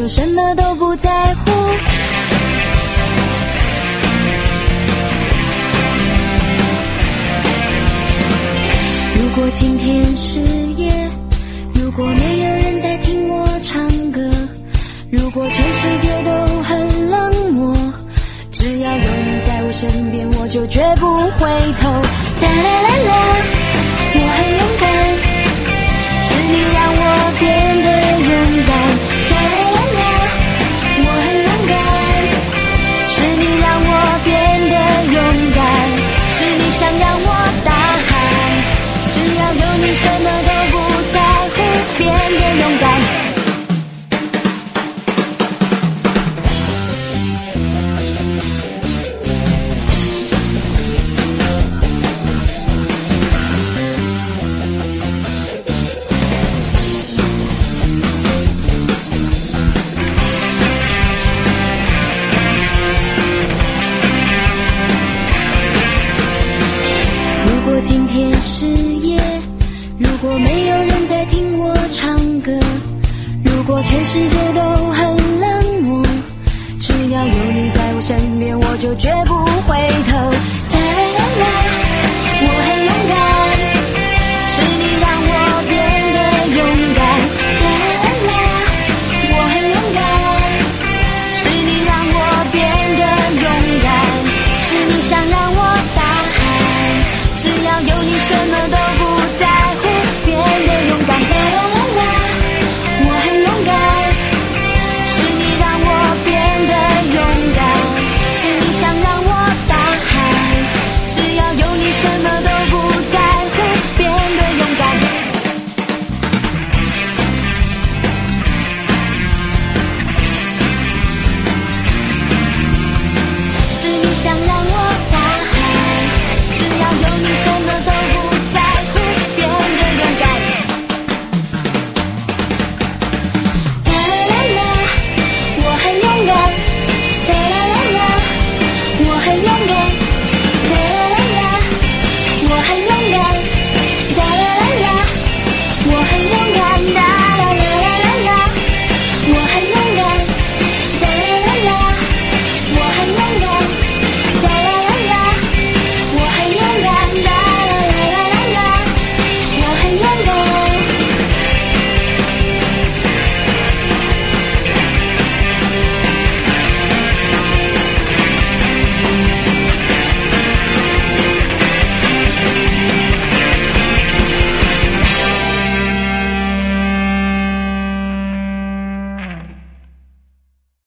就什么都不在乎。如果今天是夜，如果没有人在听我唱歌，如果全世界都很冷漠，只要有你在我身边，我就绝不回头。哒啦啦啦，我很勇敢，是你让我变得勇敢。哒啦啦啦，我很勇敢，是你让我变得勇敢，是你想让我大喊，只要有你什么都不在乎，变得勇敢。今天是夜，如果没有人在听我唱歌，如果全世界都很冷漠，只要有你在我身边，我就绝不回头。